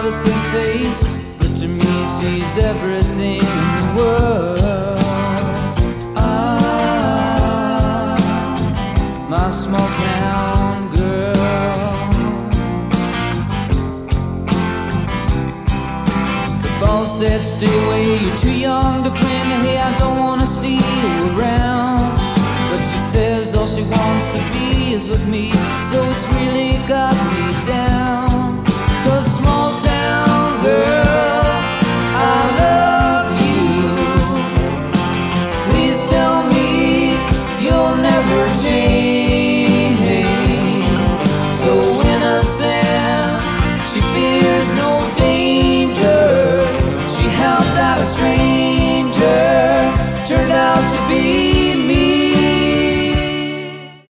open face, but to me sees everything in the world. My small town girl. The falls said, stay away, you're too young to play me. Hey, I don't wanna see you around. But she says all she wants to be is with me, so it's really got me down. 'Cause small town girl, I love you. Please tell me you'll never change. So innocent, she fears no dangers. She helped out a stranger, turned out to be